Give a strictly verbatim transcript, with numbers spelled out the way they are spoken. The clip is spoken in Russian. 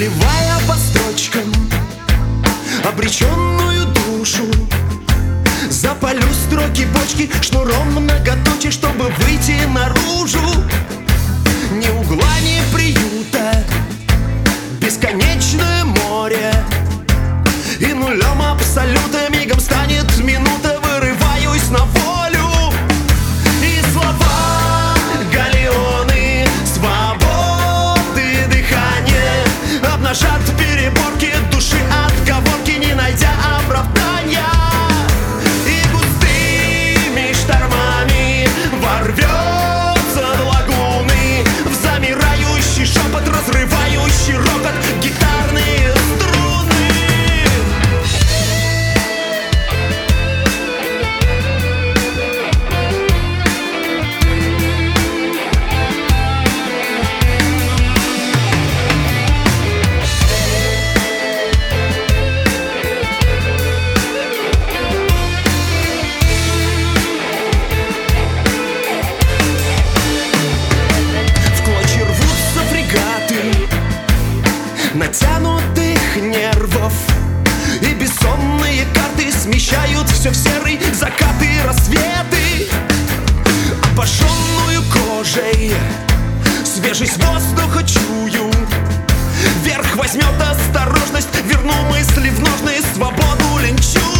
заливая по строчкам обреченную душу. Запалю строки бочки шнуром многоточие, чтобы выйти наружу. Ни угла, ни приюта, бесконечное море, и нулем абсолюта мигом станет минута. Вырываюсь на волю, и слова галеоны свободы дыхания обнажат переборки души, отговорки, не найдя оправдания. И густыми штормами ворвется в лагуны, в замирающий шепот, разрывающий рокот гитарные струны. Натянутых нервов и бессонные карты смещают все в серый закаты и рассветы. Обожженную кожей свежесть воздуха чую. Вверх возьмет осторожность, верну мысли в ножны, свободу ленчу.